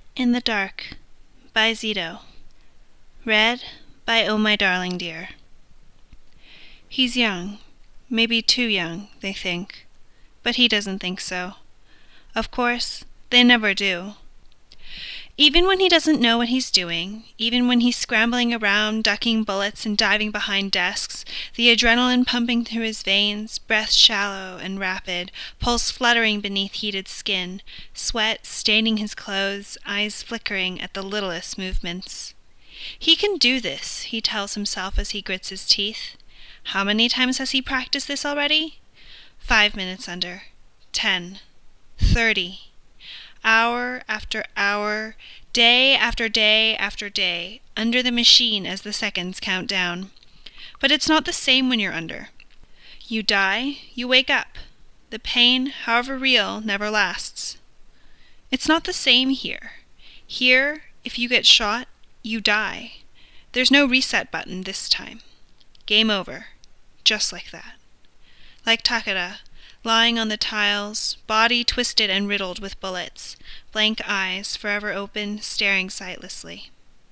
In the Dark by Zito. Read by Oh My Darling Dear. He's young, maybe too young, they think, but he doesn't think so. Of course, they never do. Even when he doesn't know what he's doing, even when he's scrambling around, ducking bullets and diving behind desks, the adrenaline pumping through his veins, breath shallow and rapid, pulse fluttering beneath heated skin, sweat staining his clothes, eyes flickering at the littlest movements. He can do this, he tells himself as he grits his teeth. How many times has he practiced this already? 5 minutes under. 10. 30. Hour after hour, day after day after day, under the machine as the seconds count down. But it's not the same when you're under. You die, you wake up. The pain, however real, never lasts. It's not the same here. Here, if you get shot, you die. There's no reset button this time. Game over. Just like that. Like Takeda, lying on the tiles, body twisted and riddled with bullets, blank eyes forever open, staring sightlessly.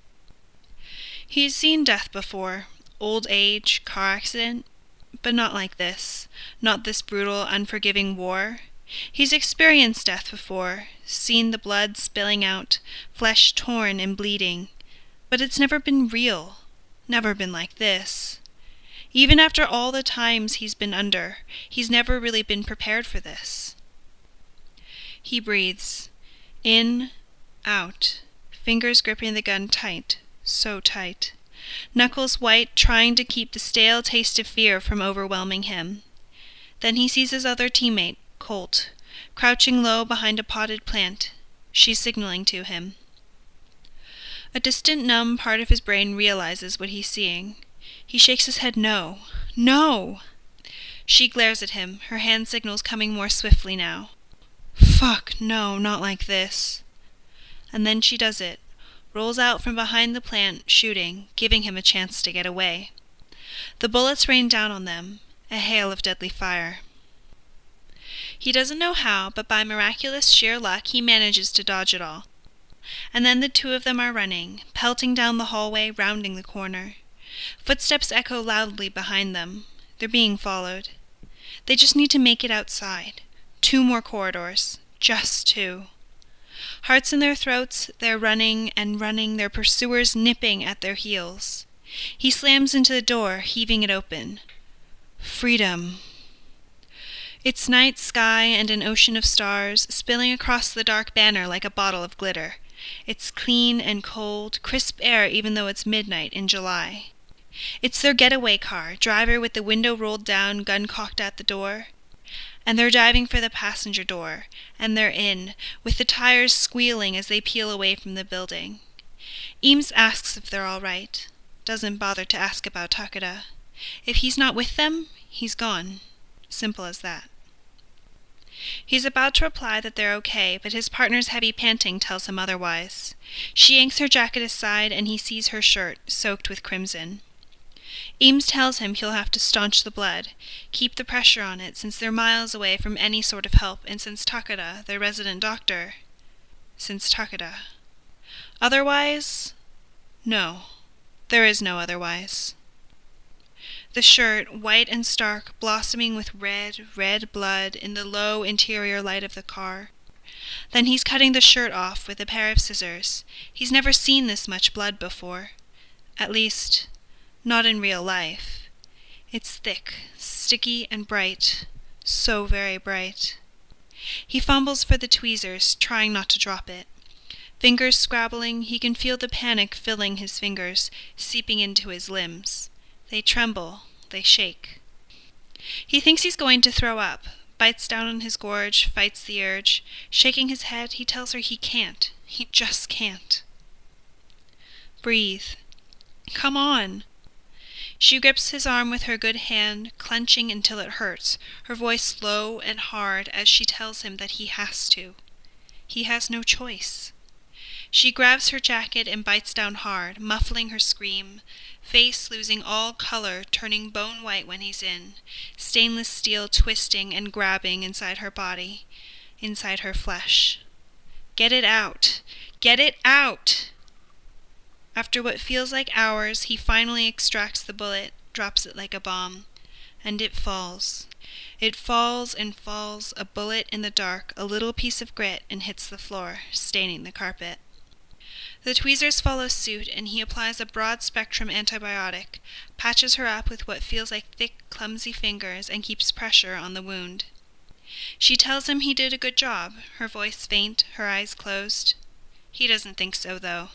He's seen death before, old age, car accident, but not like this, not this brutal, unforgiving war. He's experienced death before, seen the blood spilling out, flesh torn and bleeding, but it's never been real, never been like this. Even after all the times he's been under, he's never really been prepared for this. He breathes. In, out, fingers gripping the gun tight, so tight. Knuckles white, trying to keep the stale taste of fear from overwhelming him. Then he sees his other teammate, Colt, crouching low behind a potted plant. She's signaling to him. A distant numb part of his brain realizes what he's seeing. He shakes his head no. No! She glares at him, her hand signals coming more swiftly now. Fuck, no, not like this. And then she does it, rolls out from behind the plant, shooting, giving him a chance to get away. The bullets rain down on them, a hail of deadly fire. He doesn't know how, but by miraculous sheer luck he manages to dodge it all. And then the two of them are running, pelting down the hallway, rounding the corner. Footsteps echo loudly behind them. They're being followed. They just need to make it outside. 2 more corridors. Just 2. Hearts in their throats, they're running and running, their pursuers nipping at their heels. He slams into the door, heaving it open. Freedom. It's night sky and an ocean of stars, spilling across the dark banner like a bottle of glitter. It's clean and cold, crisp air even though it's midnight in July. It's their getaway car, driver with the window rolled down, gun cocked at the door. And they're diving for the passenger door, and they're in, with the tires squealing as they peel away from the building. Eames asks if they're all right. Doesn't bother to ask about Takeda. If he's not with them, he's gone. Simple as that. He's about to reply that they're okay, but his partner's heavy panting tells him otherwise. She yanks her jacket aside, and he sees her shirt, soaked with crimson. Eames tells him he'll have to staunch the blood, keep the pressure on it, since they're miles away from any sort of help, and since Takeda, their resident doctor... Since Takeda. Otherwise? No. There is no otherwise. The shirt, white and stark, blossoming with red blood in the low interior light of the car. Then he's cutting the shirt off with a pair of scissors. He's never seen this much blood before. At least, not in real life. It's thick, sticky, and bright. So very bright. He fumbles for the tweezers, trying not to drop it. Fingers scrabbling, he can feel the panic filling his fingers, seeping into his limbs. They tremble, they shake. He thinks he's going to throw up, bites down on his gorge, fights the urge. Shaking his head, he tells her he can't. He just can't. Breathe. Come on. She grips his arm with her good hand, clenching until it hurts, her voice low and hard as she tells him that he has to. He has no choice. She grabs her jacket and bites down hard, muffling her scream, face losing all color, turning bone white when he's in, stainless steel twisting and grabbing inside her body, inside her flesh. Get it out. Get it out! After what feels like hours, he finally extracts the bullet, drops it like a bomb, and it falls. It falls and falls, a bullet in the dark, a little piece of grit, and hits the floor, staining the carpet. The tweezers follow suit, and he applies a broad-spectrum antibiotic, patches her up with what feels like thick, clumsy fingers, and keeps pressure on the wound. She tells him he did a good job, her voice faint, her eyes closed. He doesn't think so, though.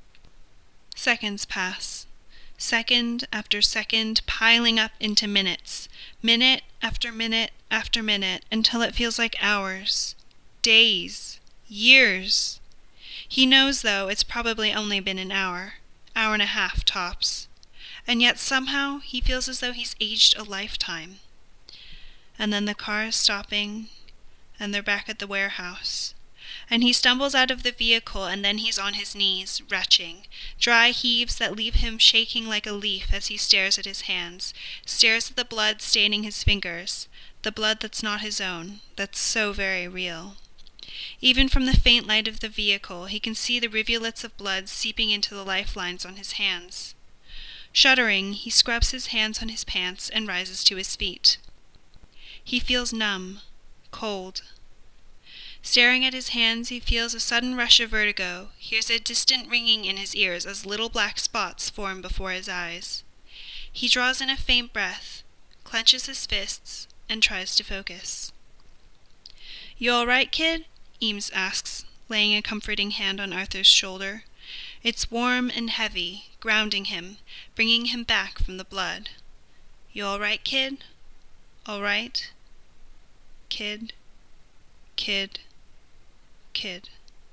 Seconds pass. Second after second, piling up into minutes. Minute after minute after minute, until it feels like hours. Days. Years. He knows, though, it's probably only been an hour and a half tops. And yet somehow he feels as though he's aged a lifetime. And then the car is stopping, and they're back at the warehouse. And he stumbles out of the vehicle, and then he's on his knees, retching. Dry heaves that leave him shaking like a leaf as he stares at his hands, stares at the blood staining his fingers, the blood that's not his own, that's so very real. Even from the faint light of the vehicle, he can see the rivulets of blood seeping into the lifelines on his hands. Shuddering, he scrubs his hands on his pants and rises to his feet. He feels numb, cold. Staring at his hands, he feels a sudden rush of vertigo, hears a distant ringing in his ears as little black spots form before his eyes. He draws in a faint breath, clenches his fists, and tries to focus. "You all right, kid?" Eames asks, laying a comforting hand on Arthur's shoulder. It's warm and heavy, grounding him, bringing him back from the blood. "You all right, kid? All right? Kid, kid, kid."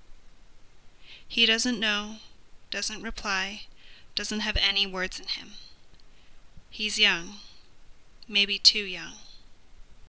He doesn't know, doesn't reply, doesn't have any words in him. He's young, maybe too young.